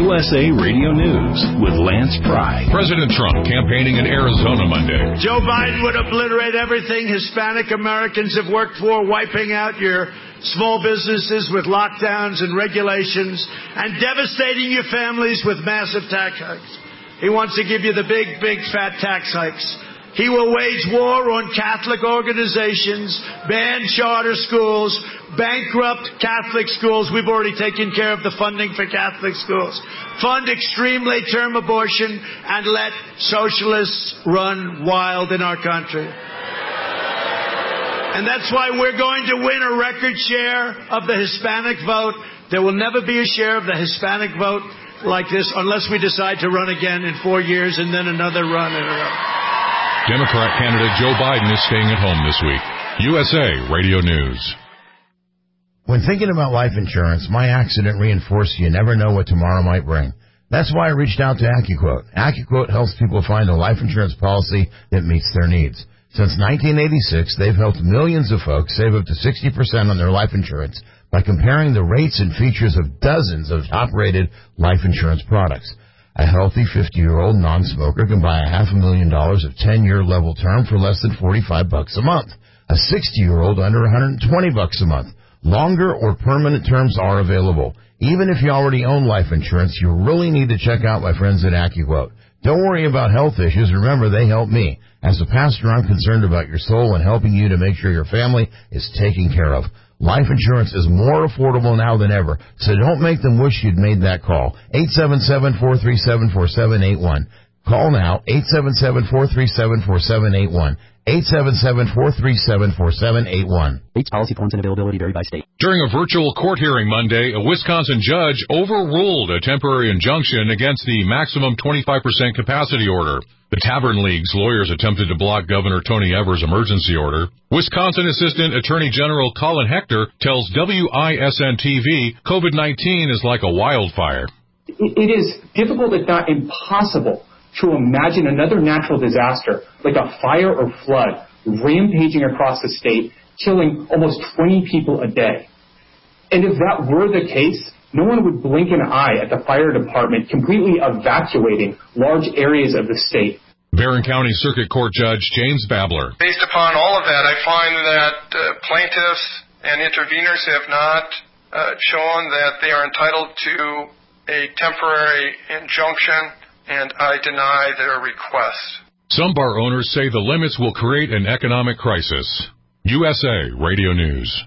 USA Radio News with Lance Pry. President Trump campaigning in Arizona Monday. Joe Biden would obliterate everything Hispanic Americans have worked for, wiping out your small businesses with lockdowns and regulations, and devastating your families with massive tax hikes. He wants to give you the big, fat tax hikes. He will wage war on Catholic organizations, ban charter schools, bankrupt Catholic schools. We've already taken care of the funding for Catholic schools. Fund extreme late-term abortion and let socialists run wild in our country. And that's why we're going to win a record share of the Hispanic vote. There will never be a share of the Hispanic vote like this unless we decide to run again in 4 years and then another run in a row. Democrat candidate Joe Biden is staying at home this week. USA Radio News. When thinking about life insurance, my accident reinforced you never know what tomorrow might bring. That's why I reached out to AccuQuote. AccuQuote helps people find a life insurance policy that meets their needs. Since 1986, they've helped millions of folks save up to 60% on their life insurance by comparing the rates and features of dozens of top-rated life insurance products. A healthy 50-year-old non-smoker can buy $500,000 of 10-year level term for less than $45 a month. A 60-year-old under $120 a month. Longer or permanent terms are available. Even if you already own life insurance, you really need to check out my friends at AccuQuote. Don't worry about health issues. Remember, they help me. As a pastor, I'm concerned about your soul and helping you to make sure your family is taken care of. Life insurance is more affordable now than ever, so don't make them wish you'd made that call. 877-437-4781. Call now, 877-437-4781. 877-437-4781. Rates, policy forms, and availability vary by state. During a virtual court hearing Monday, a Wisconsin judge overruled a temporary injunction against the maximum 25% capacity order. The Tavern League's lawyers attempted to block Governor Tony Evers' emergency order. Wisconsin Assistant Attorney General Colin Hector tells WISN-TV COVID-19 is like a wildfire. It is difficult, if not impossible, to imagine another natural disaster like a fire or flood rampaging across the state, killing almost 20 people a day. And if that were the case, no one would blink an eye at the fire department completely evacuating large areas of the state. Barron County Circuit Court Judge James Babler. Based upon all of that, I find that plaintiffs and interveners have not shown that they are entitled to a temporary injunction, and I deny their request. Some bar owners say the limits will create an economic crisis. USA Radio News.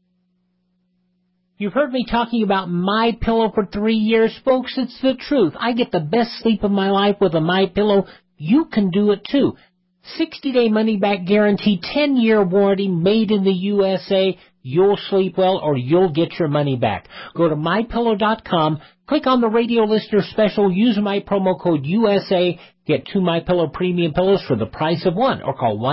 You've heard me talking about MyPillow for 3 years, folks. It's the truth. I get the best sleep of my life with a MyPillow. You can do it too. 60-day money-back guarantee, 10-year warranty, made in the USA. You'll sleep well or you'll get your money back. Go to MyPillow.com, click on the radio listener special, use my promo code USA, get 2 MyPillow premium pillows for the price of one, or call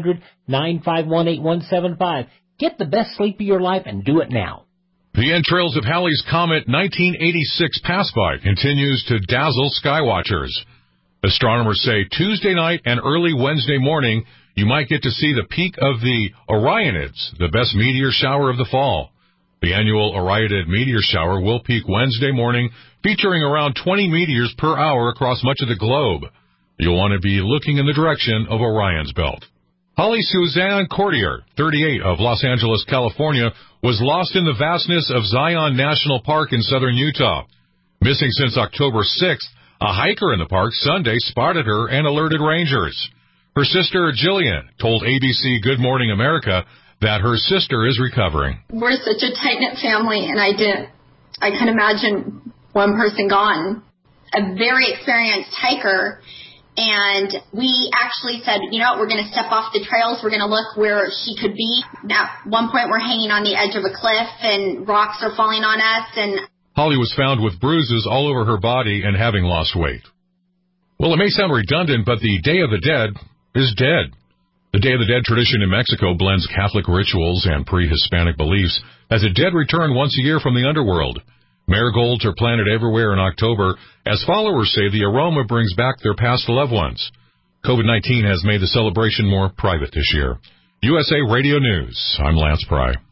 1-800-951-8175. Get the best sleep of your life and do it now. The entrails of Halley's Comet 1986 pass-by continues to dazzle skywatchers. Astronomers say Tuesday night and early Wednesday morning, you might get to see the peak of the Orionids, the best meteor shower of the fall. The annual Orionid meteor shower will peak Wednesday morning, featuring around 20 meteors per hour across much of the globe. You'll want to be looking in the direction of Orion's belt. Holly Suzanne Cordier, 38, of Los Angeles, California, was lost in the vastness of Zion National Park in southern Utah. Missing since October 6th, a hiker in the park Sunday spotted her and alerted rangers. Her sister, Jillian, told ABC Good Morning America that her sister is recovering. We're such a tight-knit family, and I can imagine one person gone. A very experienced hiker, and we actually said, you know what, we're going to step off the trails. We're going to look where she could be. At one point, we're hanging on the edge of a cliff, and rocks are falling on us. And Holly was found with bruises all over her body and having lost weight. Well, it may sound redundant, but the Day of the Dead is dead. The Day of the Dead tradition in Mexico blends Catholic rituals and pre-Hispanic beliefs as a dead return once a year from the underworld. Marigolds are planted everywhere in October, as followers say the aroma brings back their past loved ones. COVID-19 has made the celebration more private this year. USA Radio News, I'm Lance Pry.